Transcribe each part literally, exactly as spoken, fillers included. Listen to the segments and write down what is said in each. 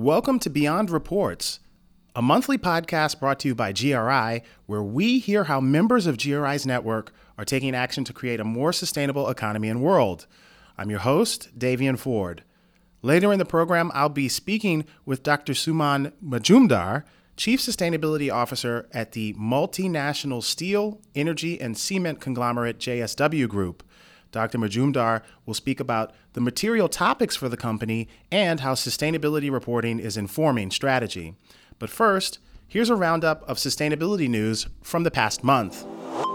Welcome to Beyond Reports, a monthly podcast brought to you by G R I, where we hear how members of G R I's network are taking action to create a more sustainable economy and world. I'm your host, Davian Ford. Later in the program, I'll be speaking with Doctor Suman Majumdar, Chief Sustainability Officer at the multinational steel, energy, and cement conglomerate J S W Group. Doctor Majumdar will speak about the material topics for the company and how sustainability reporting is informing strategy. But first, here's a roundup of sustainability news from the past month.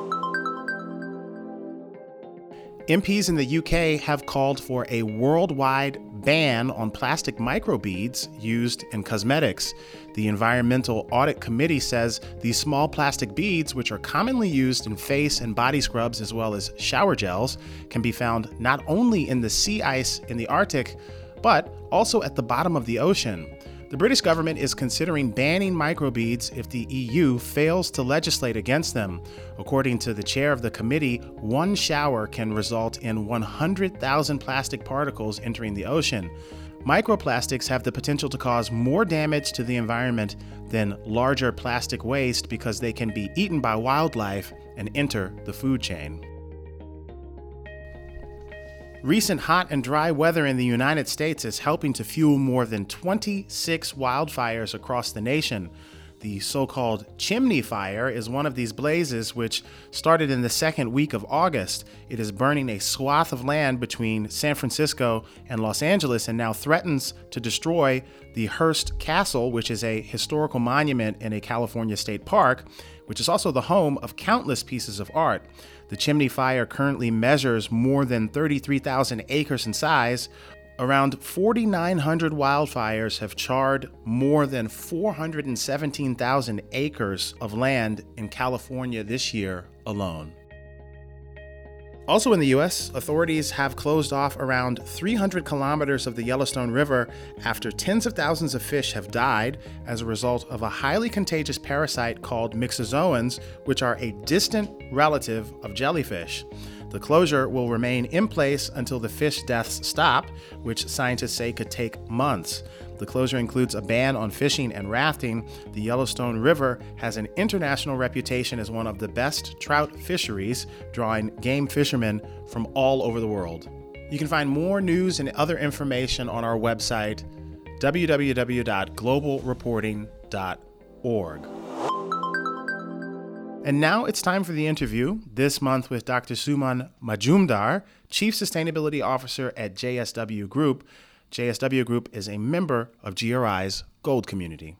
M Ps in the U K have called for a worldwide ban on plastic microbeads used in cosmetics. The Environmental Audit Committee says these small plastic beads, which are commonly used in face and body scrubs as well as shower gels, can be found not only in the sea ice in the Arctic, but also at the bottom of the ocean. The British government is considering banning microbeads if the E U fails to legislate against them. According to the chair of the committee, one shower can result in one hundred thousand plastic particles entering the ocean. Microplastics have the potential to cause more damage to the environment than larger plastic waste because they can be eaten by wildlife and enter the food chain. Recent hot and dry weather in the United States is helping to fuel more than twenty-six wildfires across the nation. The so-called chimney fire is one of these blazes, which started in the second week of August. It is burning a swath of land between San Francisco and Los Angeles and now threatens to destroy the Hearst Castle, which is a historical monument in a California state park, which is also the home of countless pieces of art. The chimney fire currently measures more than thirty-three thousand acres in size. Around four thousand nine hundred wildfires have charred more than four hundred seventeen thousand acres of land in California this year alone. Also in the U S, authorities have closed off around three hundred kilometers of the Yellowstone River after tens of thousands of fish have died as a result of a highly contagious parasite called myxozoans, which are a distant relative of jellyfish. The closure will remain in place until the fish deaths stop, which scientists say could take months. The closure includes a ban on fishing and rafting. The Yellowstone River has an international reputation as one of the best trout fisheries, drawing game fishermen from all over the world. You can find more news and other information on our website, w w w dot global reporting dot org. And now it's time for the interview, this month with Doctor Suman Majumdar, Chief Sustainability Officer at J S W Group. J S W Group is a member of G R I's Gold Community.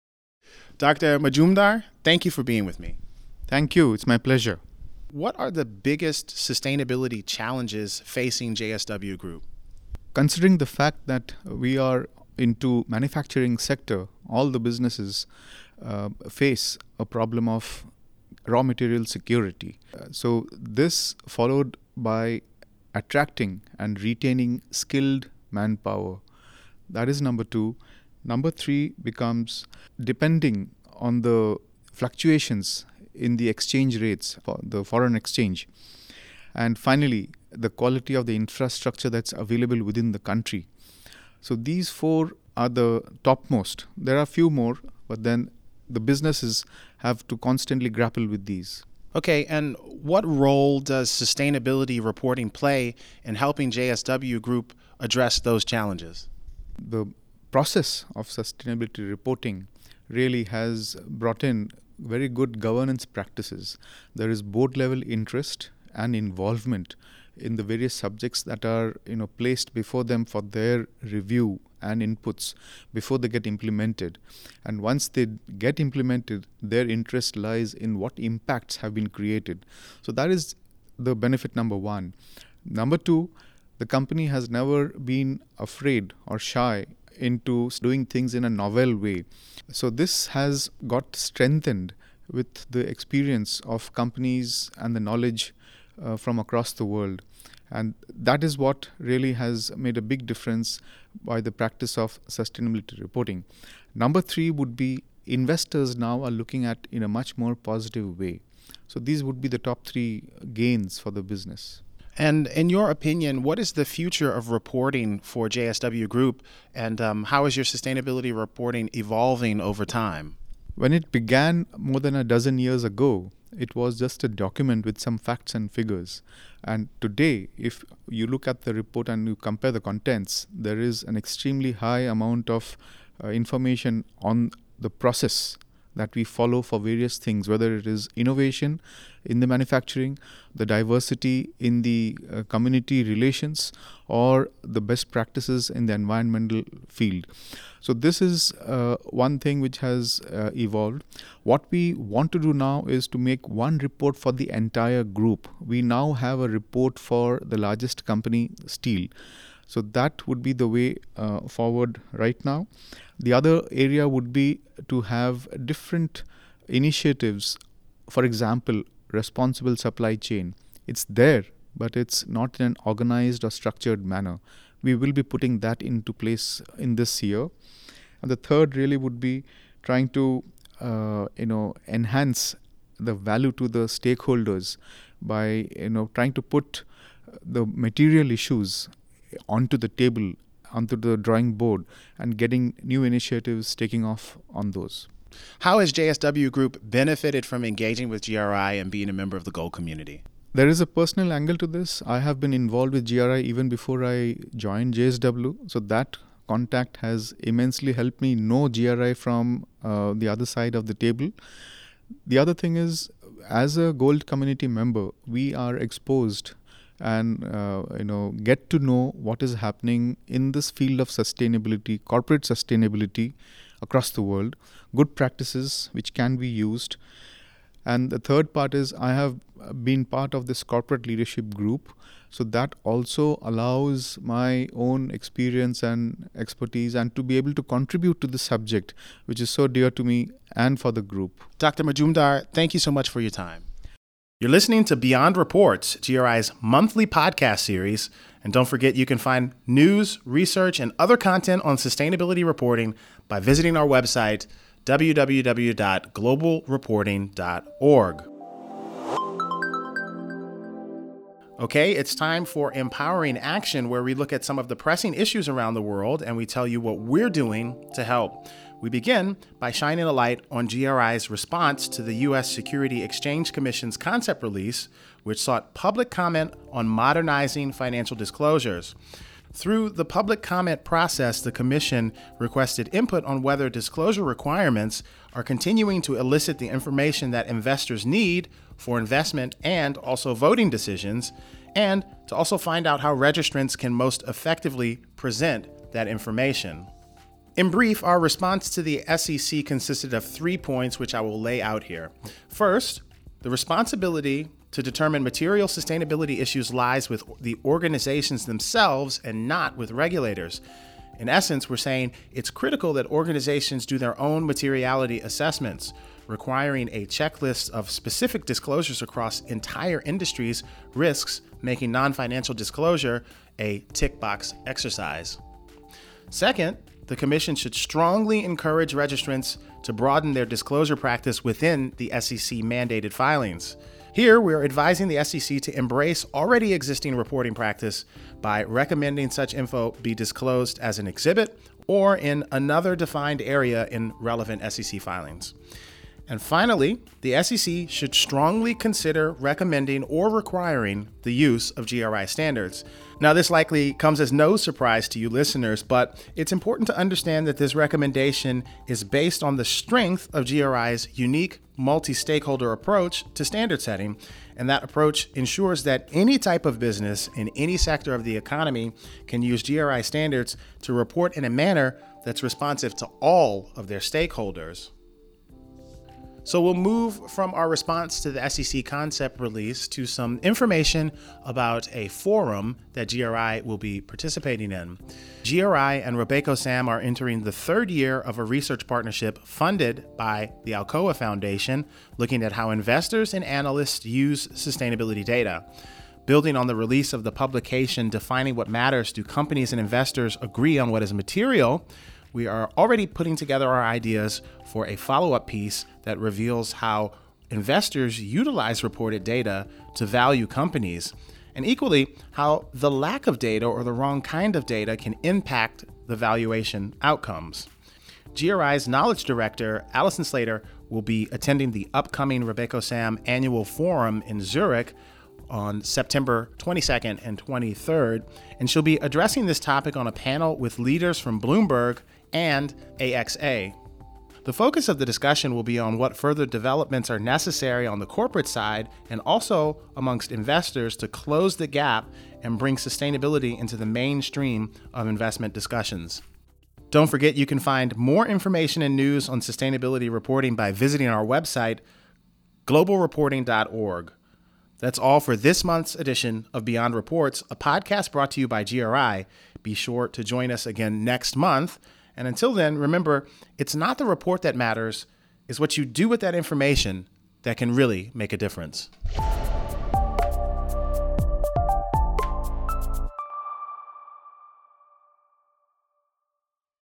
Doctor Majumdar, thank you for being with me. Thank you. It's my pleasure. What are the biggest sustainability challenges facing J S W Group? Considering the fact that we are into manufacturing sector, all the businesses uh, face a problem of raw material security. Uh, so this followed by attracting and retaining skilled manpower. That is number two. Number three becomes depending on the fluctuations in the exchange rates, for the foreign exchange. And finally, the quality of the infrastructure that's available within the country. So these four are the topmost. There are a few more, but then the businesses have to constantly grapple with these. Okay, and what role does sustainability reporting play in helping J S W Group address those challenges? The process of sustainability reporting really has brought in very good governance practices. There is board-level interest and involvement in the various subjects that are, you know, placed before them for their review and inputs before they get implemented. And once they get implemented, their interest lies in what impacts have been created. So that is the benefit number one. Number two, the company has never been afraid or shy into doing things in a novel way. So this has got strengthened with the experience of companies and the knowledge uh, from across the world. And that is what really has made a big difference by the practice of sustainability reporting. Number three would be investors now are looking at in a much more positive way. So these would be the top three gains for the business. And in your opinion, what is the future of reporting for J S W Group, and um, how is your sustainability reporting evolving over time? When it began more than a dozen years ago, it was just a document with some facts and figures. And today, if you look at the report and you compare the contents, there is an extremely high amount of uh, information on the process that we follow for various things, whether it is innovation in the manufacturing, the diversity in the uh, community relations, or the best practices in the environmental field. So this is uh, one thing which has uh, evolved. What we want to do now is to make one report for the entire group. We now have a report for the largest company, steel. So that would be the way uh, forward right now. The other area would be to have different initiatives. For example, responsible supply chain. It's there, but it's not in an organized or structured manner. We will be putting that into place in this year. And the third really would be trying to uh, you know enhance the value to the stakeholders by you know trying to put the material issues onto the table, onto the drawing board, and getting new initiatives taking off on those. How has J S W Group benefited from engaging with G R I and being a member of the gold community? There is a personal angle to this. I have been involved with G R I even before I joined J S W. So that contact has immensely helped me know G R I from uh, the other side of the table. The other thing is, as a gold community member, we are exposed and uh, you know get to know what is happening in this field of sustainability, corporate sustainability across the world, good practices which can be used. And the third part is I have been part of this corporate leadership group, so that also allows my own experience and expertise and to be able to contribute to the subject, which is so dear to me and for the group. Doctor Majumdar, thank you so much for your time. You're listening to Beyond Reports, G R I's monthly podcast series. And don't forget, you can find news, research, and other content on sustainability reporting by visiting our website, w w w dot global reporting dot org. Okay, it's time for Empowering Action, where we look at some of the pressing issues around the world and we tell you what we're doing to help. We begin by shining a light on G R I's response to the U S Security Exchange Commission's concept release, which sought public comment on modernizing financial disclosures. Through the public comment process, the Commission requested input on whether disclosure requirements are continuing to elicit the information that investors need for investment and also voting decisions, and to also find out how registrants can most effectively present that information. In brief, our response to the S E C consisted of three points, which I will lay out here. First, the responsibility to determine material sustainability issues lies with the organizations themselves and not with regulators. In essence, we're saying it's critical that organizations do their own materiality assessments. Requiring a checklist of specific disclosures across entire industries risks making non-financial disclosure a tick box exercise. Second, the Commission should strongly encourage registrants to broaden their disclosure practice within the S E C mandated filings. Here, we are advising the S E C to embrace already existing reporting practice by recommending such info be disclosed as an exhibit or in another defined area in relevant S E C filings. And finally, the S E C should strongly consider recommending or requiring the use of G R I standards. Now, this likely comes as no surprise to you listeners, but it's important to understand that this recommendation is based on the strength of G R I's unique multi-stakeholder approach to standard setting, and that approach ensures that any type of business in any sector of the economy can use G R I standards to report in a manner that's responsive to all of their stakeholders. So we'll move from our response to the S E C concept release to some information about a forum that G R I will be participating in. G R I and RobecoSAM are entering the third year of a research partnership funded by the Alcoa Foundation, looking at how investors and analysts use sustainability data. Building on the release of the publication Defining What Matters, Do Companies and Investors Agree on What is Material? We are already putting together our ideas for a follow-up piece that reveals how investors utilize reported data to value companies. and equally, how the lack of data or the wrong kind of data can impact the valuation outcomes. G R I's Knowledge Director, Allison Slater, will be attending the upcoming RobecoSAM annual forum in Zurich on September twenty-second and twenty-third, and she'll be addressing this topic on a panel with leaders from Bloomberg and A X A. The focus of the discussion will be on what further developments are necessary on the corporate side and also amongst investors to close the gap and bring sustainability into the mainstream of investment discussions. Don't forget, you can find more information and news on sustainability reporting by visiting our website, global reporting dot org. That's all for this month's edition of Beyond Reports, a podcast brought to you by G R I. Be sure to join us again next month. And until then, remember, it's not the report that matters, it's what you do with that information that can really make a difference.